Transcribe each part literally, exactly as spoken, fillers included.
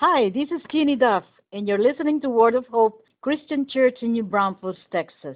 Hi, this is Kenny Duff, and you're listening to Word of Hope Christian Church in New Braunfels, Texas.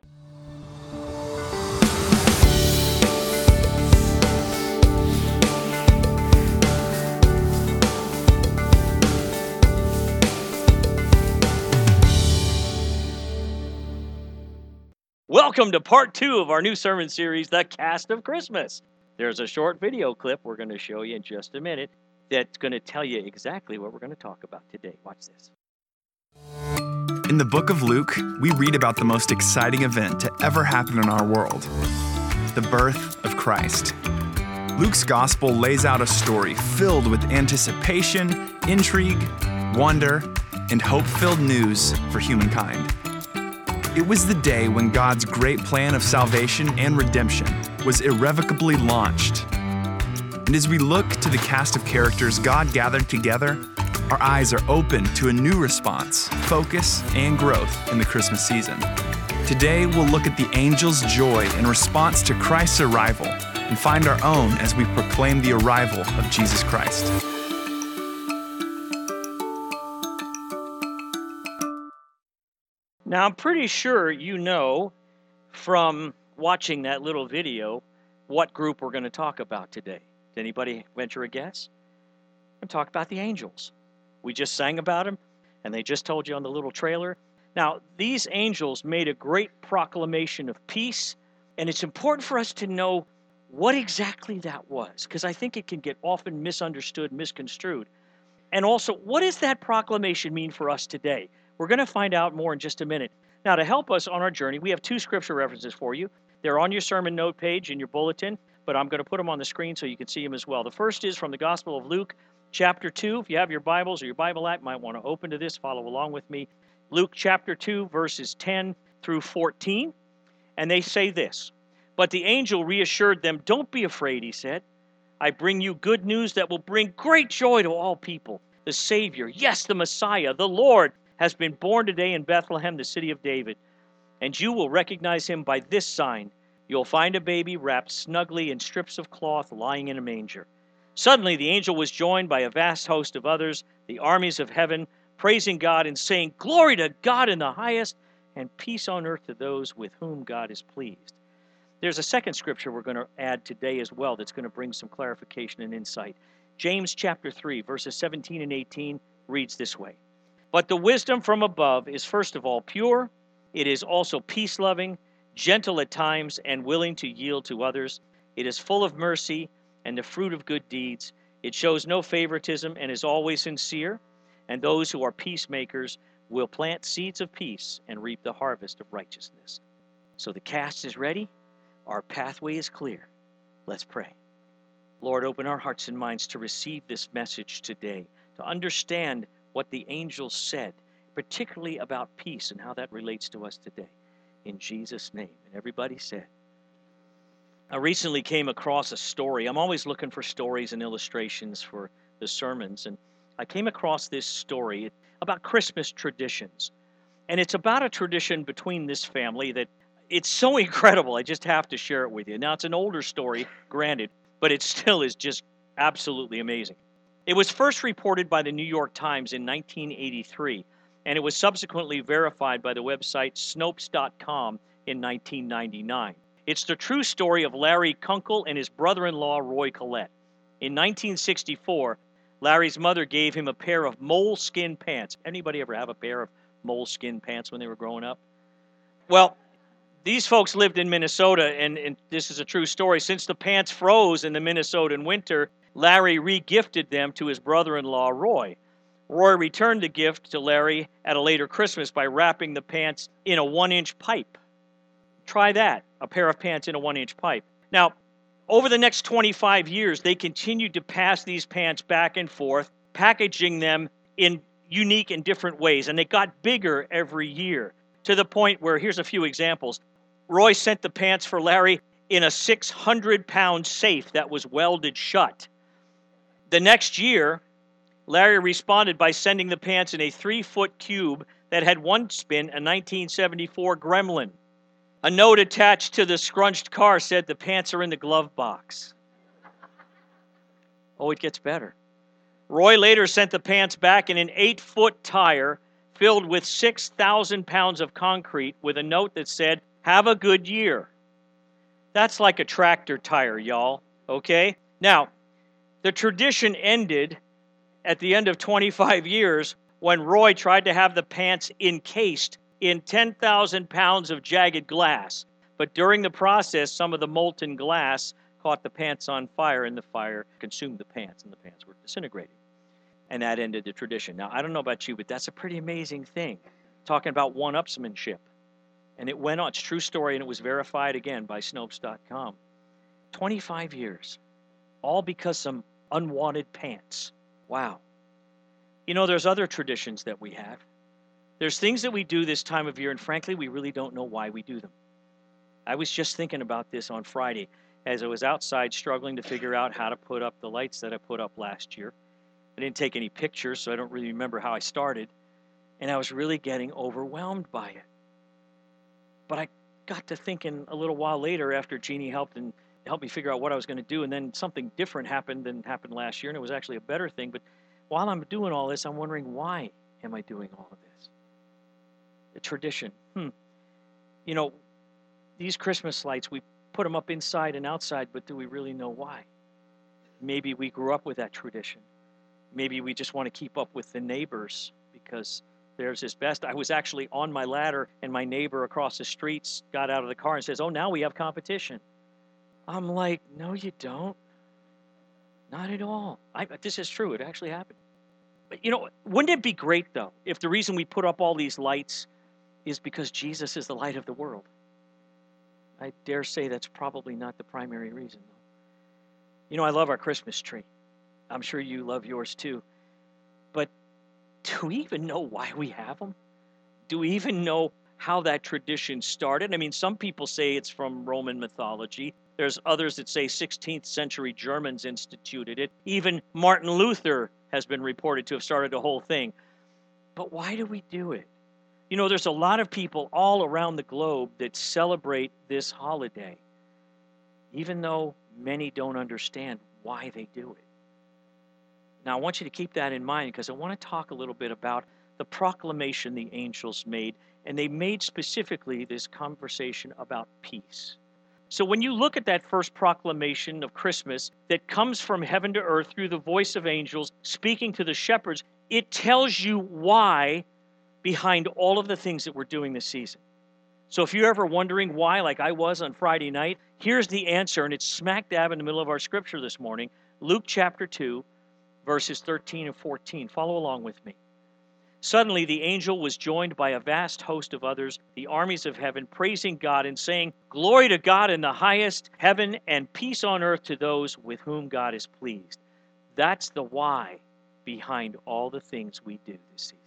Welcome to part two of our new sermon series, The Cast of Christmas. There's a short video clip we're going to show you in just a minute that's going to tell you exactly what we're going to talk about today. Watch this. In the book of Luke, we read about the most exciting event to ever happen in our world, the birth of Christ. Luke's gospel lays out a story filled with anticipation, intrigue, wonder, and hope-filled news for humankind. It was the day when God's great plan of salvation and redemption was irrevocably launched. And as we look to the cast of characters God gathered together, our eyes are open to a new response, focus, and growth in the Christmas season. Today, we'll look at the angels' joy in response to Christ's arrival and find our own as we proclaim the arrival of Jesus Christ. Now, I'm pretty sure you know from watching that little video what group we're going to talk about today. Did anybody venture a guess? We're going to talk about the angels. We just sang about them, and they just told you on the little trailer. Now, these angels made a great proclamation of peace, and it's important for us to know what exactly that was, because I think it can get often misunderstood, misconstrued. And also, what does that proclamation mean for us today? We're going to find out more in just a minute. Now, to help us on our journey, we have two scripture references for you. They're on your sermon note page in your bulletin, but I'm going to put them on the screen so you can see them as well. The first is from the Gospel of Luke, chapter two. If you have your Bibles or your Bible app, you might want to open to this, follow along with me. Luke chapter two, verses ten through fourteen. And they say this, "But the angel reassured them, 'Don't be afraid,' he said. 'I bring you good news that will bring great joy to all people. The Savior, yes, the Messiah, the Lord, has been born today in Bethlehem, the city of David. And you will recognize him by this sign. You'll find a baby wrapped snugly in strips of cloth lying in a manger.' Suddenly the angel was joined by a vast host of others, the armies of heaven, praising God and saying, 'Glory to God in the highest, and peace on earth to those with whom God is pleased.'" There's a second scripture we're going to add today as well that's going to bring some clarification and insight. James chapter three, verses seventeen and eighteen reads this way. "But the wisdom from above is first of all pure. It is also peace-loving, gentle at times, and willing to yield to others. It is full of mercy and the fruit of good deeds. It shows no favoritism and is always sincere. And those who are peacemakers will plant seeds of peace and reap the harvest of righteousness." So the cast is ready. Our pathway is clear. Let's pray. Lord, open our hearts and minds to receive this message today, to understand what the angels said, particularly about peace and how that relates to us today. In Jesus' name. And everybody said. I recently came across a story. I'm always looking for stories and illustrations for the sermons. And I came across this story about Christmas traditions. And it's about a tradition between this family that it's so incredible. I just have to share it with you. Now, it's an older story, granted, but it still is just absolutely amazing. It was first reported by the New York Times in nineteen eighty-three, and it was subsequently verified by the website Snopes dot com in nineteen ninety-nine. It's the true story of Larry Kunkel and his brother-in-law, Roy Collette. In nineteen sixty-four, Larry's mother gave him a pair of moleskin pants. Anybody ever have a pair of moleskin pants when they were growing up? Well, these folks lived in Minnesota, and, and this is a true story. Since the pants froze in the Minnesotan winter, Larry re-gifted them to his brother-in-law, Roy. Roy returned the gift to Larry at a later Christmas by wrapping the pants in a one-inch pipe. Try that, a pair of pants in a one-inch pipe. Now, over the next twenty-five years, they continued to pass these pants back and forth, packaging them in unique and different ways, and they got bigger every year, to the point where, here's a few examples. Roy sent the pants for Larry in a six hundred pound safe that was welded shut. The next year, Larry responded by sending the pants in a three-foot cube that had once been a nineteen seventy-four Gremlin. A note attached to the scrunched car said, "The pants are in the glove box." Oh, it gets better. Roy later sent the pants back in an eight-foot tire filled with six thousand pounds of concrete with a note that said, "Have a good year." That's like a tractor tire, y'all, okay? Now, the tradition ended at the end of twenty-five years when Roy tried to have the pants encased in ten thousand pounds of jagged glass. But during the process, some of the molten glass caught the pants on fire, and the fire consumed the pants, and the pants were disintegrating. And that ended the tradition. Now, I don't know about you, but that's a pretty amazing thing, talking about one-upsmanship. And it went on. It's a true story, and it was verified again by Snopes dot com. twenty-five years, all because some unwanted pants. Wow. You know, there's other traditions that we have. There's things that we do this time of year, and frankly, we really don't know why we do them. I was just thinking about this on Friday as I was outside struggling to figure out how to put up the lights that I put up last year. I didn't take any pictures, so I don't really remember how I started, and I was really getting overwhelmed by it. But I got to thinking a little while later after Jeannie helped and helped me figure out what I was going to do, and then something different happened than happened last year, and it was actually a better thing. But while I'm doing all this, I'm wondering, why am I doing all of this? A tradition. Hmm. You know, these Christmas lights, we put them up inside and outside, but do we really know why? Maybe we grew up with that tradition. Maybe we just want to keep up with the neighbors because theirs is best. I was actually on my ladder, and my neighbor across the street got out of the car and says, "Oh, now we have competition." I'm like, no, you don't. Not at all. I, this is true. It actually happened. But, you know, wouldn't it be great, though, if the reason we put up all these lights is because Jesus is the light of the world? I dare say that's probably not the primary reason, though. You know, I love our Christmas tree. I'm sure you love yours, too. But do we even know why we have them? Do we even know how that tradition started? I mean, some people say it's from Roman mythology. There's others that say sixteenth century Germans instituted it. Even Martin Luther has been reported to have started the whole thing. But why do we do it? You know, there's a lot of people all around the globe that celebrate this holiday, even though many don't understand why they do it. Now, I want you to keep that in mind because I want to talk a little bit about the proclamation the angels made, and they made specifically this conversation about peace. So when you look at that first proclamation of Christmas that comes from heaven to earth through the voice of angels speaking to the shepherds, it tells you why behind all of the things that we're doing this season. So if you're ever wondering why, like I was on Friday night, here's the answer, and it's smack dab in the middle of our scripture this morning, Luke chapter two, verses thirteen and fourteen. Follow along with me. Suddenly the angel was joined by a vast host of others, the armies of heaven, praising God and saying, "Glory to God in the highest heaven and peace on earth to those with whom God is pleased." That's the why behind all the things we do this season.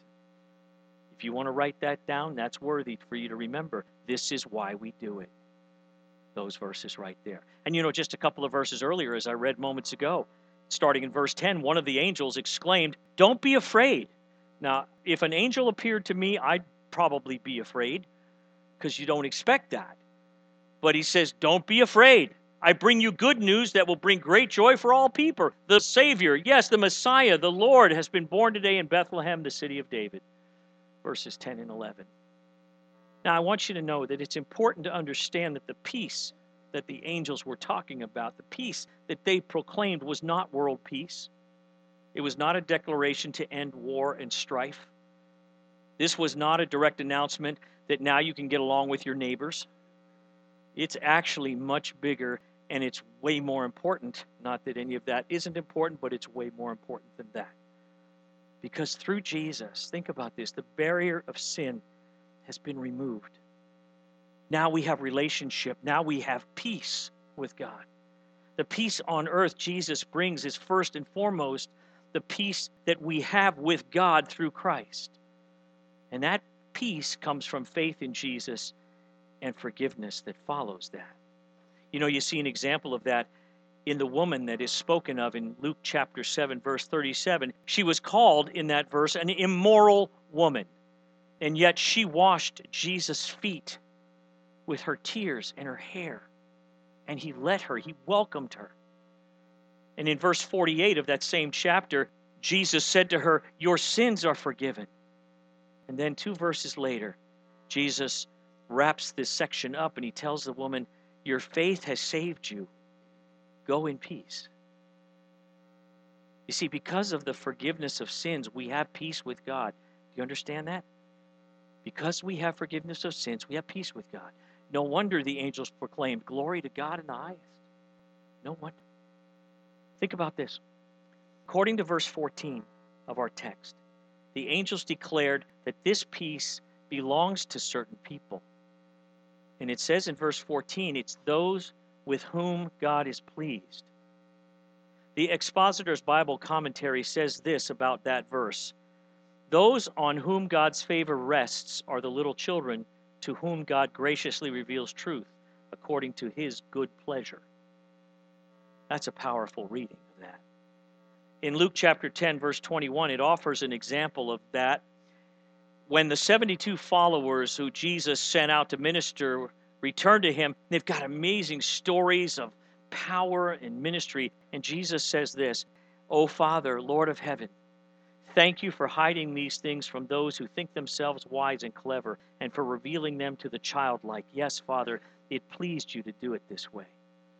If you want to write that down, that's worthy for you to remember. This is why we do it. Those verses right there. And you know, just a couple of verses earlier, as I read moments ago, starting in verse ten, one of the angels exclaimed, "Don't be afraid." Now, if an angel appeared to me, I'd probably be afraid because you don't expect that. But he says, "Don't be afraid. I bring you good news that will bring great joy for all people. The Savior, yes, the Messiah, the Lord, has been born today in Bethlehem, the city of David." Verses ten and eleven. Now, I want you to know that it's important to understand that the peace that the angels were talking about, the peace that they proclaimed, was not world peace. It was not a declaration to end war and strife. This was not a direct announcement that now you can get along with your neighbors. It's actually much bigger, and it's way more important. Not that any of that isn't important, but it's way more important than that. Because through Jesus, think about this, the barrier of sin has been removed. Now we have relationship. Now we have peace with God. The peace on earth Jesus brings is first and foremost the peace that we have with God through Christ. And that peace comes from faith in Jesus and forgiveness that follows that. You know, you see an example of that in the woman that is spoken of in Luke chapter seven, verse thirty-seven. She was called in that verse an immoral woman, and yet she washed Jesus' feet with her tears and her hair, and he let her, he welcomed her. And in verse forty-eight of that same chapter, Jesus said to her, "Your sins are forgiven." And then two verses later, Jesus wraps this section up and he tells the woman, "Your faith has saved you. Go in peace." You see, because of the forgiveness of sins, we have peace with God. Do you understand that? Because we have forgiveness of sins, we have peace with God. No wonder the angels proclaimed, "Glory to God in the highest." No wonder. Think about this. According to verse fourteen of our text, the angels declared that this peace belongs to certain people. And it says in verse fourteen, it's those with whom God is pleased. The Expositor's Bible Commentary says this about that verse: "Those on whom God's favor rests are the little children to whom God graciously reveals truth according to his good pleasure." That's a powerful reading of that. In Luke chapter ten, verse twenty-one, it offers an example of that. When the seventy-two followers who Jesus sent out to minister return to him, they've got amazing stories of power and ministry. And Jesus says this, "O Father, Lord of heaven, thank you for hiding these things from those who think themselves wise and clever, and for revealing them to the childlike. Yes, Father, it pleased you to do it this way."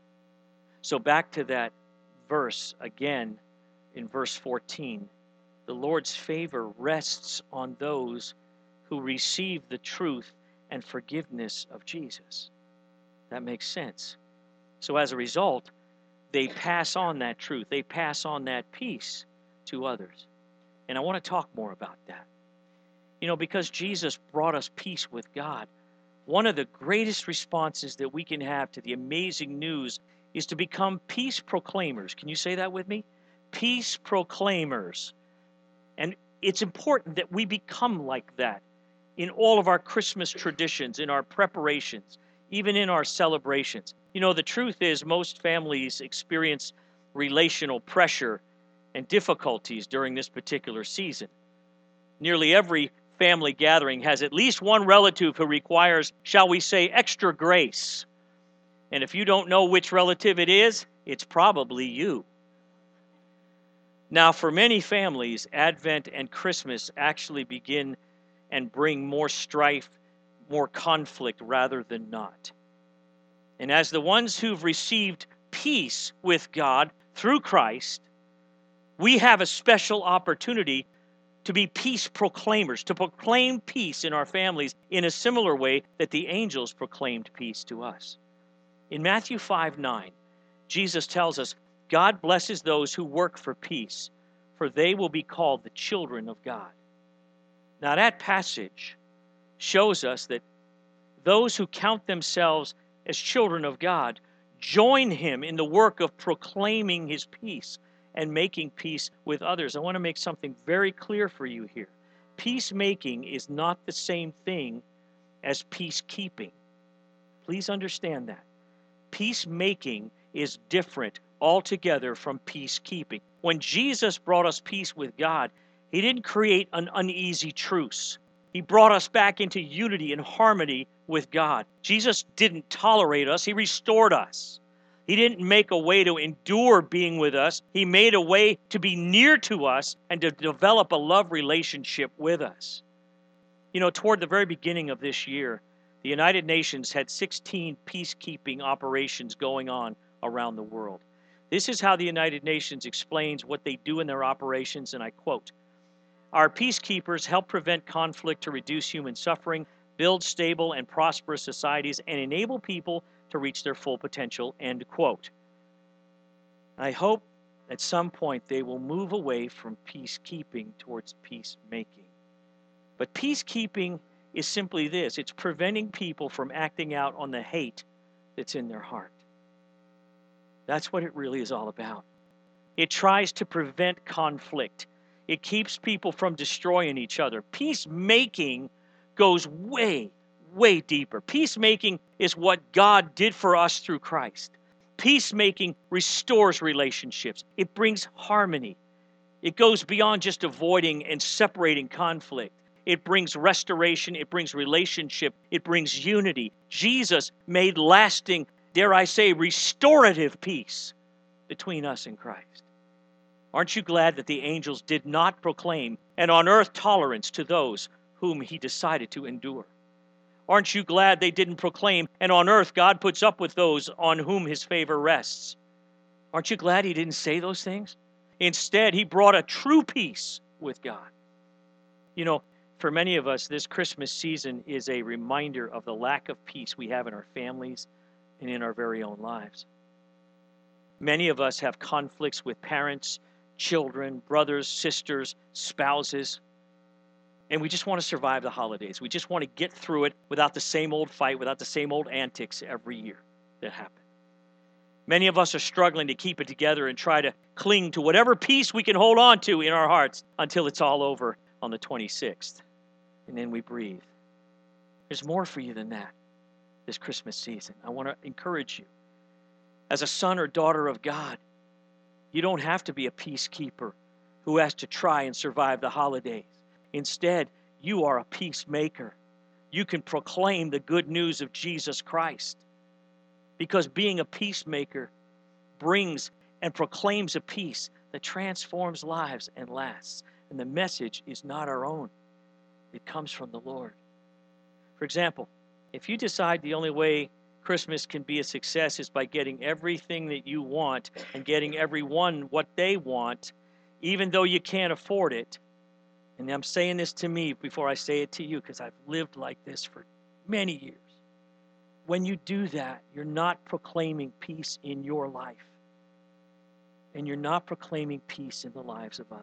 So back to that verse again in verse fourteen. The Lord's favor rests on those who receive the truth and forgiveness of Jesus. That makes sense. So as a result, they pass on that truth. They pass on that peace to others. And I want to talk more about that. You know, because Jesus brought us peace with God, one of the greatest responses that we can have to the amazing news is to become peace proclaimers. Can you say that with me? Peace proclaimers. And it's important that we become like that in all of our Christmas traditions, in our preparations, even in our celebrations. You know, the truth is most families experience relational pressure and difficulties during this particular season. Nearly every family gathering has at least one relative who requires, shall we say, extra grace. And if you don't know which relative it is, it's probably you. Now, for many families, Advent and Christmas actually begin and bring more strife, more conflict rather than not. And as the ones who've received peace with God through Christ, we have a special opportunity to be peace proclaimers, to proclaim peace in our families in a similar way that the angels proclaimed peace to us. In Matthew five nine, Jesus tells us, "God blesses those who work for peace, for they will be called the children of God." Now that passage shows us that those who count themselves as children of God join him in the work of proclaiming his peace and making peace with others. I want to make something very clear for you here. Peacemaking is not the same thing as peacekeeping. Please understand that. Peacemaking is different altogether from peacekeeping. When Jesus brought us peace with God, he didn't create an uneasy truce. He brought us back into unity and harmony with God. Jesus didn't tolerate us, he restored us. He didn't make a way to endure being with us. He made a way to be near to us and to develop a love relationship with us. You know, toward the very beginning of this year, the United Nations had sixteen peacekeeping operations going on around the world. This is how the United Nations explains what they do in their operations, and I quote, "Our peacekeepers help prevent conflict to reduce human suffering, build stable and prosperous societies, and enable people to reach their full potential," end quote. I hope at some point they will move away from peacekeeping towards peacemaking. But peacekeeping is simply this: it's preventing people from acting out on the hate that's in their heart. That's what it really is all about. It tries to prevent conflict. It keeps people from destroying each other. Peacemaking goes way, way deeper. Peacemaking is what God did for us through Christ. Peacemaking restores relationships. It brings harmony. It goes beyond just avoiding and separating conflict. It brings restoration. It brings relationship. It brings unity. Jesus made lasting, dare I say, restorative peace between us and Christ. Aren't you glad that the angels did not proclaim and on earth tolerance to those whom he decided to endure? Aren't you glad they didn't proclaim and on earth God puts up with those on whom his favor rests? Aren't you glad he didn't say those things? Instead, he brought a true peace with God. You know, for many of us, this Christmas season is a reminder of the lack of peace we have in our families and in our very own lives. Many of us have conflicts with parents, children, brothers, sisters, spouses, and we just want to survive the holidays. We just want to get through it without the same old fight, without the same old antics every year that happen. Many of us are struggling to keep it together and try to cling to whatever peace we can hold on to in our hearts until it's all over on the twenty-sixth. And then we breathe. There's more for you than that this Christmas season. I want to encourage you. As a son or daughter of God, you don't have to be a peacekeeper who has to try and survive the holidays. Instead, you are a peacemaker. You can proclaim the good news of Jesus Christ. Because being a peacemaker brings and proclaims a peace that transforms lives and lasts. And the message is not our own. It comes from the Lord. For example, if you decide the only way Christmas can be a success is by getting everything that you want and getting everyone what they want, even though you can't afford it, and I'm saying this to me before I say it to you because I've lived like this for many years. When you do that, you're not proclaiming peace in your life. And you're not proclaiming peace in the lives of others.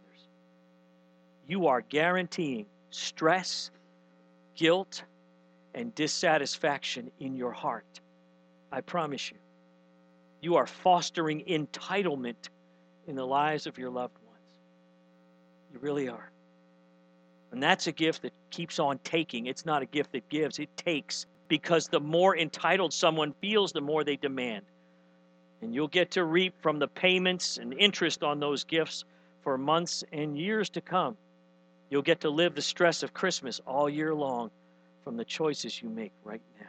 You are guaranteeing stress, guilt, and dissatisfaction in your heart. I promise you. You are fostering entitlement in the lives of your loved ones. You really are. And that's a gift that keeps on taking. It's not a gift that gives, it takes. Because the more entitled someone feels, the more they demand. And you'll get to reap from the payments and interest on those gifts for months and years to come. You'll get to live the stress of Christmas all year long from the choices you make right now.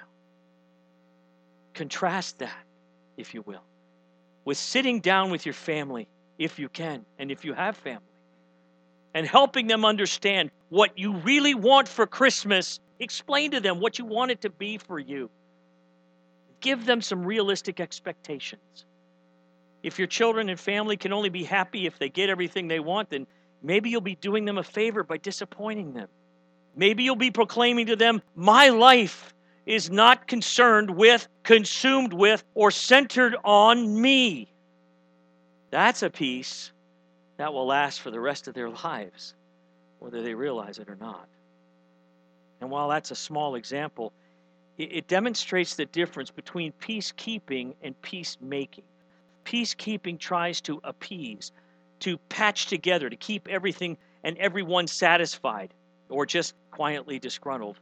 Contrast that, if you will, with sitting down with your family, if you can, and if you have family, and helping them understand what you really want for Christmas. Explain to them what you want it to be for you. Give them some realistic expectations. If your children and family can only be happy if they get everything they want, then maybe you'll be doing them a favor by disappointing them. Maybe you'll be proclaiming to them, my life is not concerned with, consumed with, or centered on me. That's a peace that will last for the rest of their lives, whether they realize it or not. And while that's a small example, it, it demonstrates the difference between peacekeeping and peacemaking. Peacekeeping tries to appease, to patch together, to keep everything and everyone satisfied, or just quietly disgruntled.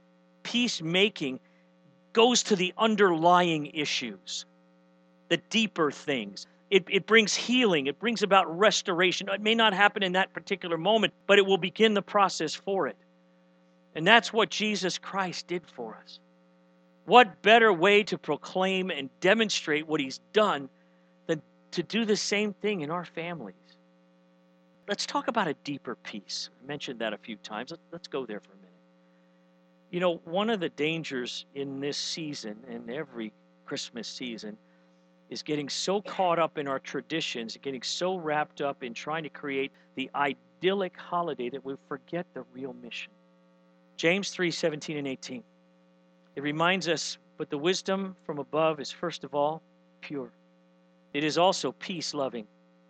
Peacemaking goes to the underlying issues, the deeper things. It, it brings healing. It brings about restoration. It may not happen in that particular moment, but it will begin the process for it. And that's what Jesus Christ did for us. What better way to proclaim and demonstrate what he's done than to do the same thing in our families? Let's talk about a deeper peace. I mentioned that a few times. Let's go there for a minute. You know, one of the dangers in this season and every Christmas season is getting so caught up in our traditions, getting so wrapped up in trying to create the idyllic holiday that we forget the real mission. James three, seventeen and eighteen. It reminds us, but the wisdom from above is first of all pure. It is also peace-loving,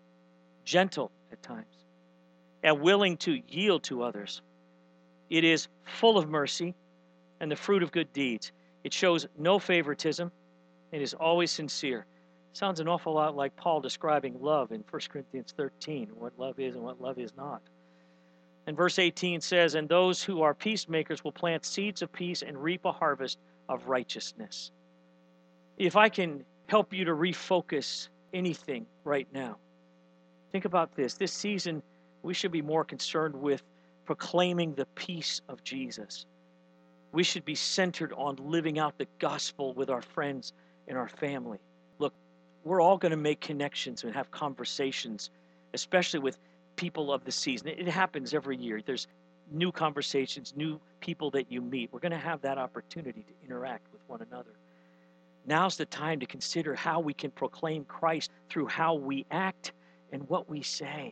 gentle at times, and willing to yield to others. It is full of mercy and the fruit of good deeds. It shows no favoritism. It is always sincere. Sounds an awful lot like Paul describing love in First Corinthians thirteen, what love is and what love is not. And verse eighteen says, and those who are peacemakers will plant seeds of peace and reap a harvest of righteousness. If I can help you to refocus anything right now, think about this. This season, we should be more concerned with proclaiming the peace of Jesus. We should be centered on living out the gospel with our friends and our family. Look, we're all going to make connections and have conversations especially with people of the season. It happens every year. There's new conversations, new people that you meet. We're going to have that opportunity to interact with one another. Now's the time to consider how we can proclaim Christ through how we act and what we say.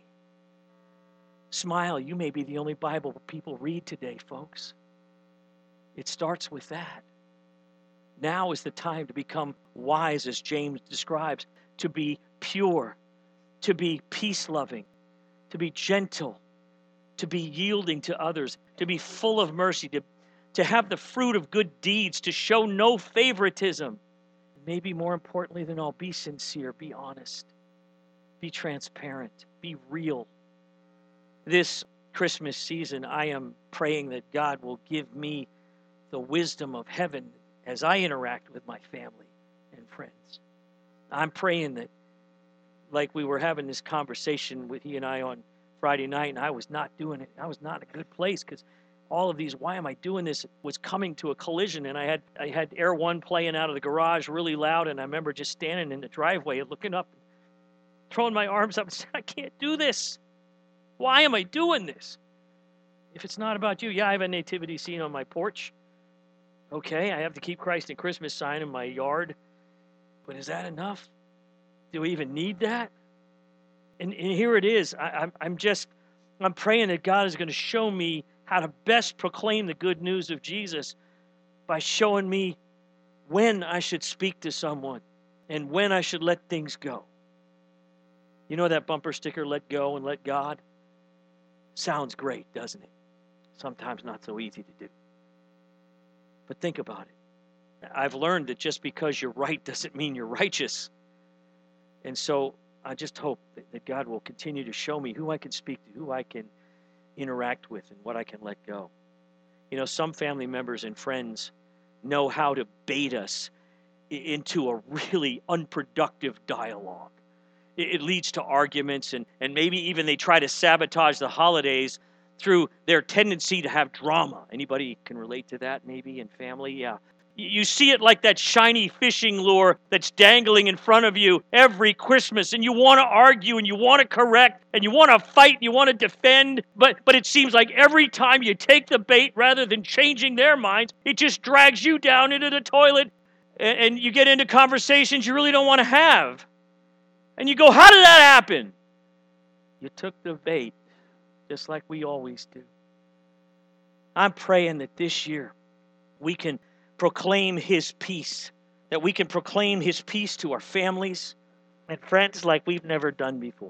Smile. You may be the only Bible people read today, folks. It starts with that. Now is the time to become wise, as James describes, to be pure, to be peace-loving, to be gentle, to be yielding to others, to be full of mercy, to, to have the fruit of good deeds, to show no favoritism. Maybe more importantly than all, be sincere, be honest, be transparent, be real. This Christmas season, I am praying that God will give me the wisdom of heaven as I interact with my family and friends. I'm praying that, like we were having this conversation with he and I on Friday night, and I was not doing it. I was not in a good place because all of these, why am I doing this, was coming to a collision. And I had I had Air One playing out of the garage really loud, and I remember just standing in the driveway and looking up, throwing my arms up and saying, I can't do this. Why am I doing this? If it's not about you, yeah, I have a nativity scene on my porch. Okay, I have to keep Christ and Christmas sign in my yard. But is that enough? Do we even need that? And, and here it is. I, I'm, I'm just, I'm praying that God is going to show me how to best proclaim the good news of Jesus by showing me when I should speak to someone and when I should let things go. You know that bumper sticker, let go and let God? Sounds great, doesn't it? Sometimes not so easy to do. But think about it. I've learned that just because you're right doesn't mean you're righteous. And so I just hope that, that God will continue to show me who I can speak to, who I can interact with, and what I can let go. You know, some family members and friends know how to bait us into a really unproductive dialogue. It, it leads to arguments, and, and maybe even they try to sabotage the holidays through their tendency to have drama. Anybody can relate to that maybe in family? Yeah. You see it like that shiny fishing lure that's dangling in front of you every Christmas, and you want to argue, and you want to correct, and you want to fight, and you want to defend, but, but it seems like every time you take the bait, rather than changing their minds, it just drags you down into the toilet, and, and you get into conversations you really don't want to have. And you go, how did that happen? You took the bait, just like we always do. I'm praying that this year we can proclaim His peace, that we can proclaim His peace to our families and friends like we've never done before.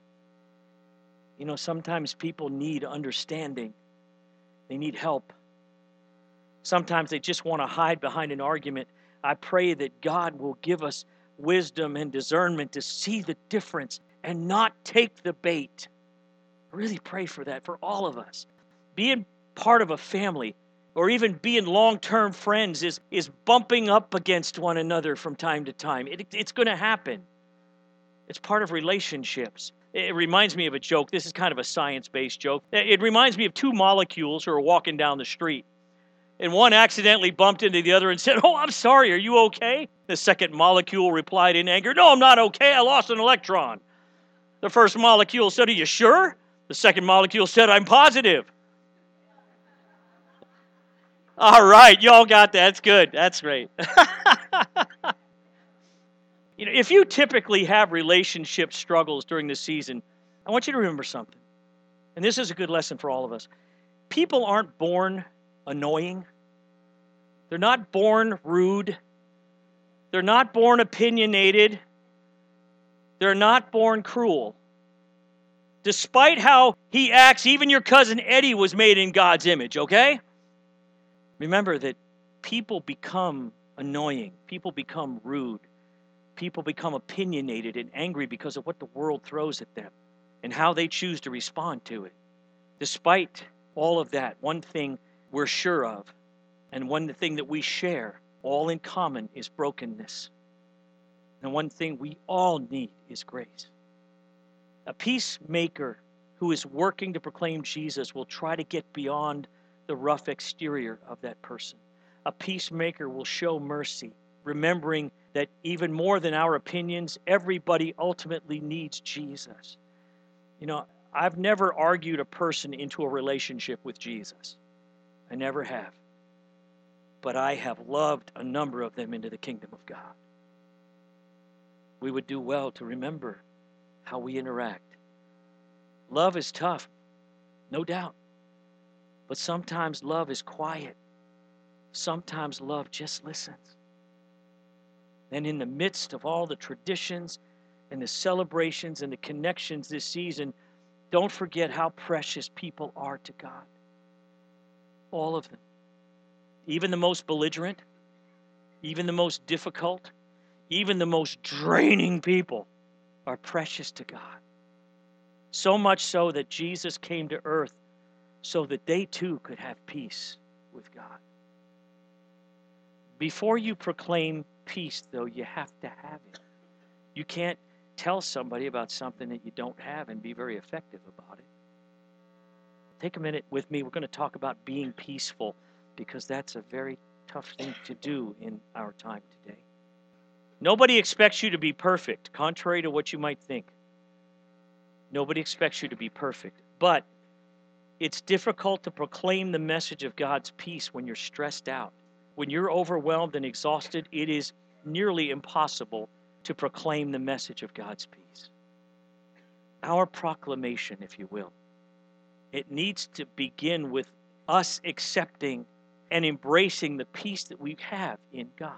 You know, sometimes people need understanding. They need help. Sometimes they just want to hide behind an argument. I pray that God will give us wisdom and discernment to see the difference and not take the bait. I really pray for that for all of us. Being part of a family, or even being long-term friends, is, is bumping up against one another from time to time. It, it's going to happen. It's part of relationships. It reminds me of a joke. This is kind of a science-based joke. It reminds me of two molecules who are walking down the street. And one accidentally bumped into the other and said, "Oh, I'm sorry, are you okay?" The second molecule replied in anger, "No, I'm not okay. I lost an electron." The first molecule said, "Are you sure?" The second molecule said, "I'm positive." All right, y'all got that. That's good. That's great. You know, if you typically have relationship struggles during this season, I want you to remember something. And this is a good lesson for all of us. People aren't born annoying. They're not born rude. They're not born opinionated. They're not born cruel. Despite how he acts, even your cousin Eddie was made in God's image, okay? Remember that people become annoying. People become rude. People become opinionated and angry because of what the world throws at them and how they choose to respond to it. Despite all of that, one thing we're sure of, and one thing that we share all in common, is brokenness. And one thing we all need is grace. A peacemaker who is working to proclaim Jesus will try to get beyond the rough exterior of that person. A peacemaker will show mercy, remembering that even more than our opinions, everybody ultimately needs Jesus. You know, I've never argued a person into a relationship with Jesus. I never have. But I have loved a number of them into the kingdom of God. We would do well to remember how we interact. Love is tough, no doubt. But sometimes love is quiet. Sometimes love just listens. And in the midst of all the traditions and the celebrations and the connections this season, don't forget how precious people are to God. All of them. Even the most belligerent, even the most difficult, even the most draining people are precious to God. So much so that Jesus came to earth so that they too could have peace with God. Before you proclaim peace, though, you have to have it. You can't tell somebody about something that you don't have and be very effective about it. Take a minute with me. We're going to talk about being peaceful because that's a very tough thing to do in our time today. Nobody expects you to be perfect, contrary to what you might think. Nobody expects you to be perfect. But it's difficult to proclaim the message of God's peace when you're stressed out. When you're overwhelmed and exhausted, it is nearly impossible to proclaim the message of God's peace. Our proclamation, if you will, it needs to begin with us accepting and embracing the peace that we have in God.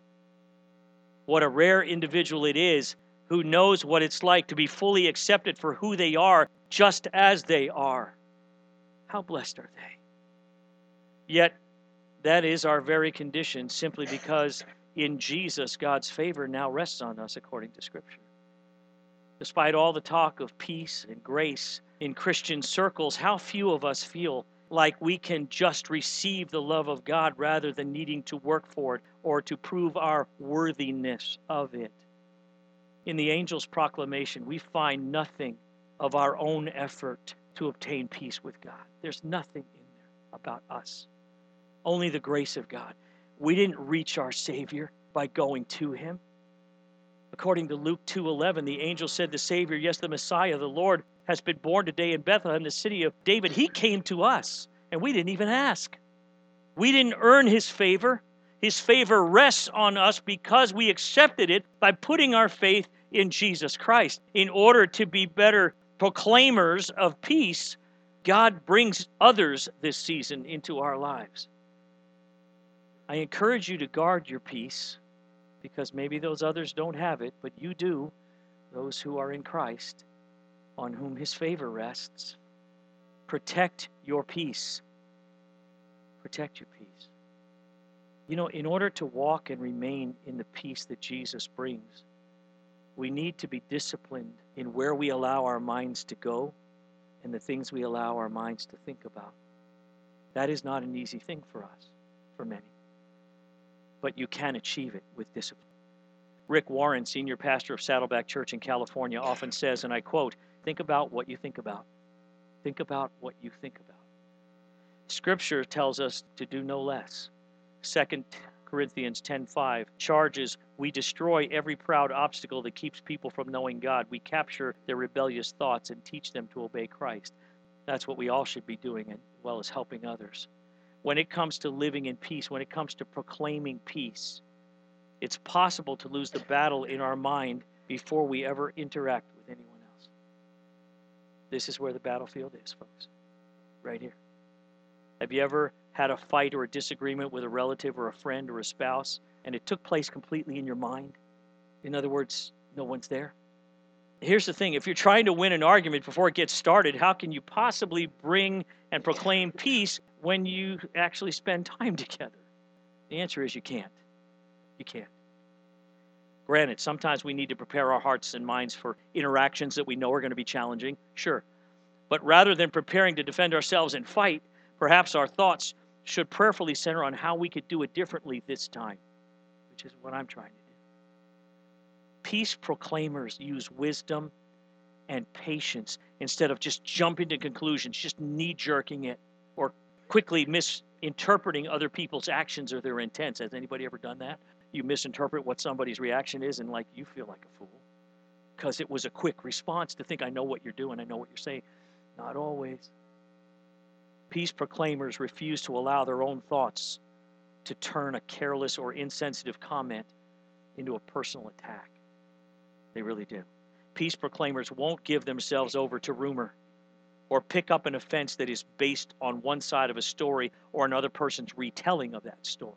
What a rare individual it is who knows what it's like to be fully accepted for who they are, just as they are. How blessed are they? Yet, that is our very condition, simply because in Jesus, God's favor now rests on us according to Scripture. Despite all the talk of peace and grace in Christian circles, how few of us feel like we can just receive the love of God rather than needing to work for it or to prove our worthiness of it. In the angel's proclamation, we find nothing of our own effort to obtain peace with God. There's nothing in there about us. Only the grace of God. We didn't reach our Savior by going to Him. According to Luke two eleven, the angel said, the Savior, yes, the Messiah, the Lord, has been born today in Bethlehem, the city of David. He came to us, and we didn't even ask. We didn't earn His favor. His favor rests on us because we accepted it by putting our faith in Jesus Christ. In order to be better proclaimers of peace, God brings others this season into our lives. I encourage you to guard your peace because maybe those others don't have it, but you do, those who are in Christ, on whom His favor rests. Protect your peace. Protect your peace. You know, in order to walk and remain in the peace that Jesus brings, we need to be disciplined in where we allow our minds to go and the things we allow our minds to think about. That is not an easy thing for us, for many. But you can achieve it with discipline. Rick Warren, senior pastor of Saddleback Church in California, often says, and I quote, think about what you think about. Think about what you think about. Scripture tells us to do no less. Second Corinthians ten five charges, we destroy every proud obstacle that keeps people from knowing God. We capture their rebellious thoughts and teach them to obey Christ. That's what we all should be doing, as well as helping others. When it comes to living in peace, when it comes to proclaiming peace, it's possible to lose the battle in our mind before we ever interact with anyone else. This is where the battlefield is, folks. Right here. Have you ever had a fight or a disagreement with a relative or a friend or a spouse, and it took place completely in your mind? In other words, no one's there. Here's the thing. If you're trying to win an argument before it gets started, how can you possibly bring and proclaim peace when you actually spend time together? The answer is you can't. You can't. Granted, sometimes we need to prepare our hearts and minds for interactions that we know are going to be challenging. Sure. But rather than preparing to defend ourselves and fight, perhaps our thoughts should prayerfully center on how we could do it differently this time, which is what I'm trying to do. Peace proclaimers use wisdom and patience instead of just jumping to conclusions, just knee-jerking it, or quickly misinterpreting other people's actions or their intents. Has anybody ever done that? You misinterpret what somebody's reaction is and like you feel like a fool. because it was a quick response to think, I know what you're doing, I know what you're saying. Not always. Peace proclaimers refuse to allow their own thoughts to turn a careless or insensitive comment into a personal attack. They really do. Peace proclaimers won't give themselves over to rumor or pick up an offense that is based on one side of a story or another person's retelling of that story.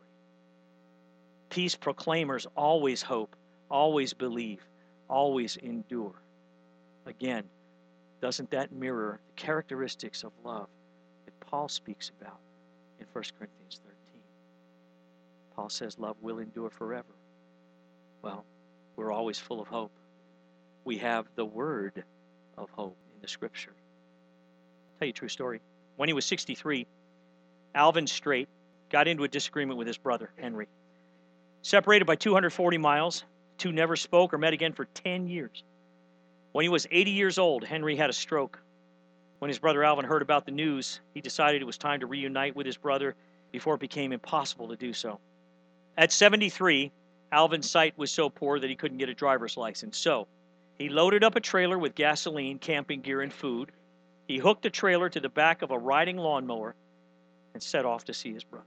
Peace proclaimers always hope, always believe, always endure. Again, doesn't that mirror the characteristics of love that Paul speaks about in First Corinthians thirteen? Paul says love will endure forever. Well, we're always full of hope. We have the word of hope in the Scripture. I'll tell you a true story. When he was sixty-three, Alvin Straight got into a disagreement with his brother, Henry. Separated by two hundred forty miles, the two never spoke or met again for ten years. When he was eighty years old, Henry had a stroke. When his brother Alvin heard about the news, he decided it was time to reunite with his brother before it became impossible to do so. At seventy-three, Alvin's sight was so poor that he couldn't get a driver's license. So he loaded up a trailer with gasoline, camping gear, and food. He hooked the trailer to the back of a riding lawnmower and set off to see his brother.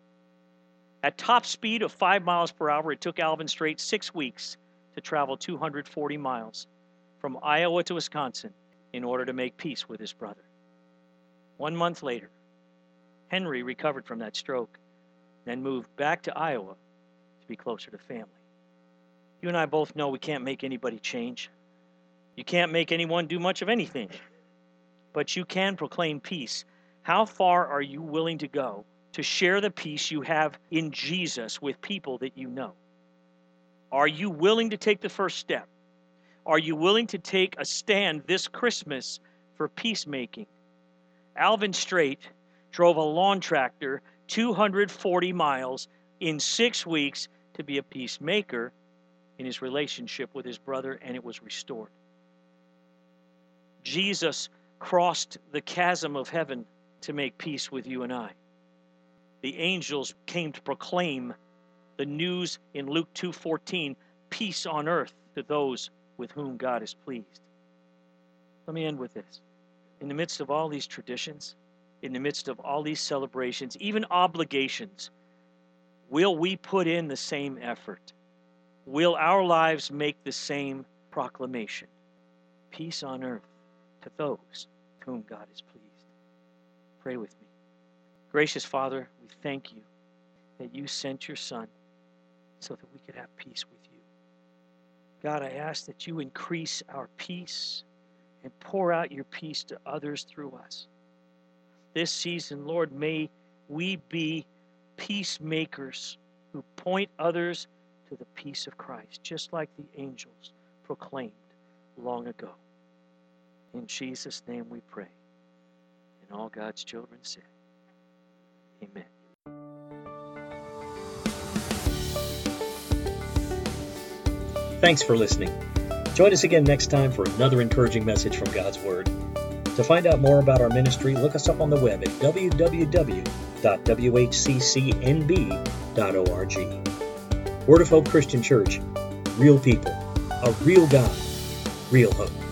At top speed of five miles per hour, it took Alvin Straight six weeks to travel two hundred forty miles from Iowa to Wisconsin in order to make peace with his brother. One month later, Henry recovered from that stroke, then moved back to Iowa to be closer to family. You and I both know we can't make anybody change. You can't make anyone do much of anything. But you can proclaim peace. How far are you willing to go to share the peace you have in Jesus with people that you know? Are you willing to take the first step? Are you willing to take a stand this Christmas for peacemaking? Alvin Straight drove a lawn tractor two hundred forty miles in six weeks to be a peacemaker in his relationship with his brother, and it was restored. Jesus crossed the chasm of heaven to make peace with you and I. The angels came to proclaim the news in Luke two fourteen, peace on earth to those with whom God is pleased. Let me end with this. In the midst of all these traditions, in the midst of all these celebrations, even obligations, will we put in the same effort? Will our lives make the same proclamation? Peace on earth to those with whom God is pleased. Pray with me. Gracious Father, we thank you that you sent your Son so that we could have peace with you. God, I ask that you increase our peace and pour out your peace to others through us. This season, Lord, may we be peacemakers who point others to the peace of Christ, just like the angels proclaimed long ago. In Jesus' name we pray. And all God's children say, amen. Thanks for listening. Join us again next time for another encouraging message from God's Word. To find out more about our ministry, look us up on the web at w w w dot w h c c n b dot org. Word of Hope Christian Church. Real people, a real God, real hope.